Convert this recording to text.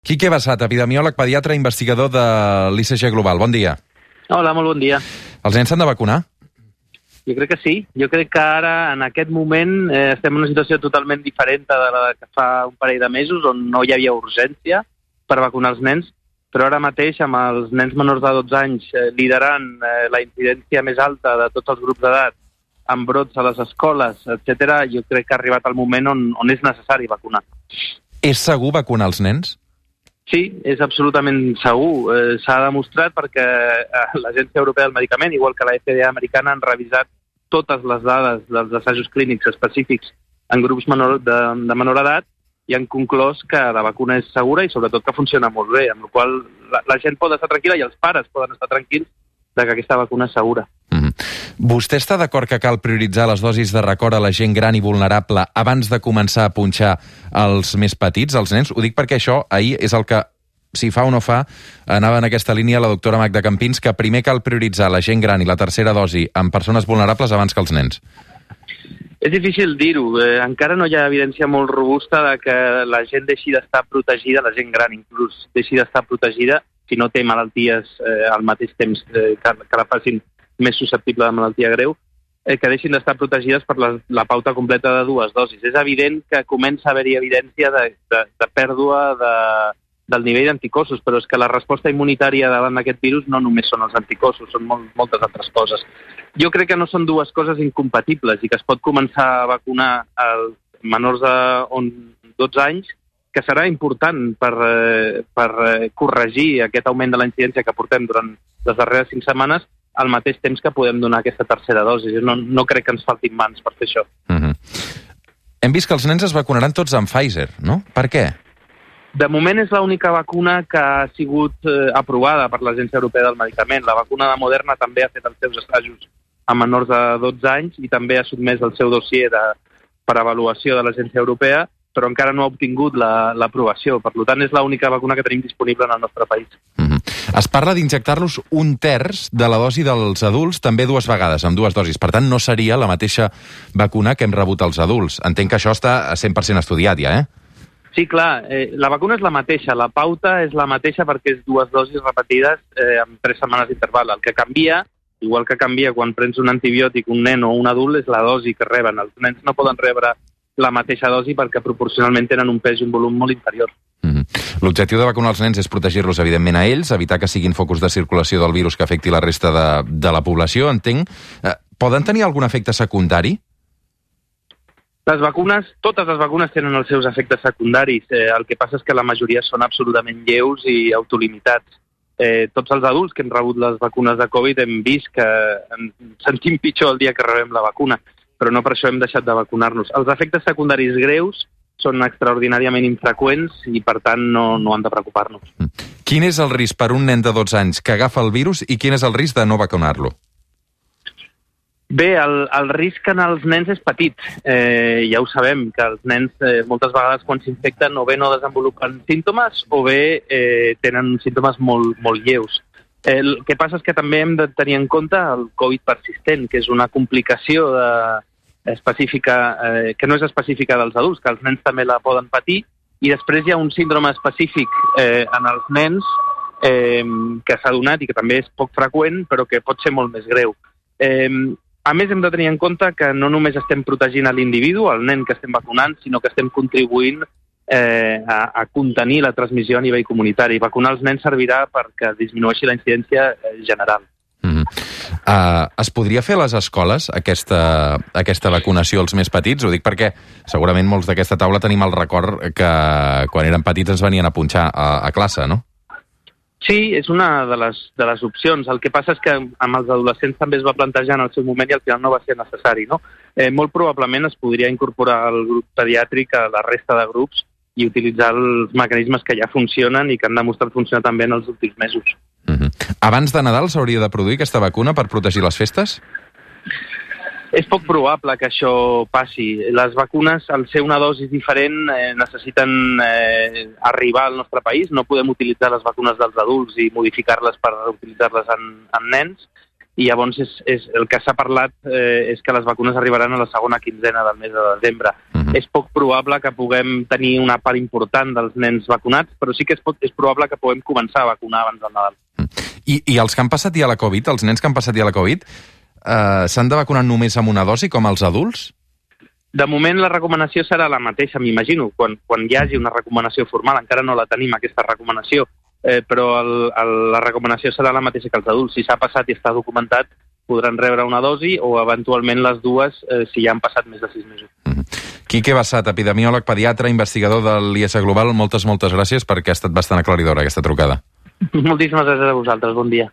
Quique Bassat, epidemiòleg, pediatre, investigador de l'ICG Global. Bon dia. Hola, molt bon dia. Els nens s'han de vacunar? Jo crec que sí. Jo crec que ara, en aquest moment, estem en una situació totalment diferent de la que fa un parell de mesos, on no hi havia urgència per vacunar els nens, però ara mateix, amb els nens menors de 12 anys liderant la incidència més alta de tots els grups d'edat, amb brots a les escoles, etc., jo crec que ha arribat el moment on és necessari vacunar. És segur vacunar els nens? Sí, és absolutament segur. S'ha demostrat perquè l'Agència Europea del Medicament, igual que la FDA americana, han revisat totes les dades dels assajos clínics específics en grups de menor edat i han conclòs que la vacuna és segura i sobretot que funciona molt bé, amb la qual la gent pot estar tranquil·la i els pares poden estar tranquils de que aquesta vacuna és segura. Vostè està d'acord que cal prioritzar les dosis de record a la gent gran i vulnerable abans de començar a punxar els més petits, els nens? Ho dic perquè això ahir és el que, si fa o no fa, anava en aquesta línia la doctora Magda Campins, que primer cal prioritzar la gent gran i la tercera dosi en persones vulnerables abans que els nens. És difícil dir-ho. Encara no hi ha evidència molt robusta de que la gent deixi d'estar protegida, la gent gran inclús deixi d'estar protegida si no té malalties al mateix temps que la facin més susceptible de malaltia greu, que deixin d'estar protegides per la pauta completa de 2 dosis. És evident que comença a haver-hi evidència de pèrdua del nivell d'anticossos, però és que la resposta immunitària davant d'aquest virus no només són els anticossos, són moltes altres coses. Jo crec que no són 2 coses incompatibles i que es pot començar a vacunar als menors de 12 anys, que serà important per corregir aquest augment de la incidència que portem durant les darreres 5 setmanes, al mateix temps que podem donar aquesta tercera dosi. No crec que ens faltin mans per fer això. Hem vist que els nens es vacunaran tots amb Pfizer, no? Per què? De moment és l'única vacuna que ha sigut aprovada per l'Agència Europea del Medicament. La vacuna de Moderna també ha fet els seus assajos a menors de 12 anys i també ha sotmès el seu dossier per avaluació de l'Agència Europea, però encara no ha obtingut l'aprovació. Per tant, és l'única vacuna que tenim disponible en el nostre país. Es parla d'injectar-los 1/3 de la dosi dels adults, també 2 vegades, amb 2 dosis. Per tant, no seria la mateixa vacuna que hem rebut els adults. Entenc que això està 100% estudiat ja, eh? Sí, clar. La vacuna és la mateixa. La pauta és la mateixa perquè és 2 dosis repetides amb 3 setmanes d'interval. El que canvia, igual que canvia quan prens un antibiòtic un nen o un adult, és la dosi que reben. Els nens no poden rebre la mateixa dosi perquè proporcionalment tenen un pes i un volum molt inferior. L'objectiu de vacunar els nens és protegir-los, evidentment, a ells, evitar que siguin focus de circulació del virus que afecti la resta de la població, entenc. Poden tenir algun efecte secundari? Totes les vacunes tenen els seus efectes secundaris. El que passa és que la majoria són absolutament lleus i autolimitats. Tots els adults que hem rebut les vacunes de Covid hem vist que ens sentim pitjor el dia que rebem la vacuna, però no per això hem deixat de vacunar-nos. Els efectes secundaris greus són extraordinàriament infreqüents i, per tant, no han de preocupar-nos. Quin és el risc per un nen de 12 anys que agafa el virus i quin és el risc de no vacunar-lo? Bé, el risc en els nens és petit. Ja ho sabem, que els nens moltes vegades quan s'infecten o bé no desenvolupen símptomes o bé tenen símptomes molt, molt lleus. El que passa és que també hem de tenir en compte el Covid persistent, que és una complicació específica, que no és específica dels adults, que els nens també la poden patir, i després hi ha un síndrome específic en els nens que s'ha donat i que també és poc freqüent, però que pot ser molt més greu. A més, hem de tenir en compte que no només estem protegint a l'individu, el nen que estem vacunant, sinó que estem contribuint a contenir la transmissió a nivell comunitari. Vacunar els nens servirà perquè disminueixi la incidència general. Es podria fer a les escoles aquesta vacunació als més petits? Ho dic perquè segurament molts d'aquesta taula tenim el record que quan érem petits ens venien a punxar a classe, no? Sí, és una de les opcions. El que passa és que amb els adolescents també es va plantejar en el seu moment i al final no va ser necessari, no? Molt probablement es podria incorporar el grup pediàtric a la resta de grups i utilitzar els mecanismes que ja funcionen i que han demostrat funcionar també en els últims mesos. Abans de Nadal s'hauria de produir aquesta vacuna per protegir les festes? És poc probable que això passi. Les vacunes, al ser una dosi diferent, necessiten arribar al nostre país. No podem utilitzar les vacunes dels adults i modificar-les per utilitzar-les en nens. i llavors el que s'ha parlat és que les vacunes arribaran a la segona quinzena del mes de desembre. És poc probable que puguem tenir una part important dels nens vacunats, però sí que és probable que puguem començar a vacunar abans del Nadal. I els que han passat ja la Covid, els nens que han passat ja la Covid, s'han de vacunar només amb una dosi, com els adults? De moment la recomanació serà la mateixa, m'imagino. Quan hi hagi una recomanació formal, encara no la tenim, aquesta recomanació, però la recomanació serà la mateixa que els adults. Si s'ha passat i està documentat, podran rebre una dosi o eventualment les dues si ja han passat més de 6 mesos. Quique Bassat, epidemiòleg, pediatre, investigador de l'IS Global, moltes gràcies perquè ha estat bastant aclaridora aquesta trucada. Moltíssimes gràcies a vosaltres, bon dia.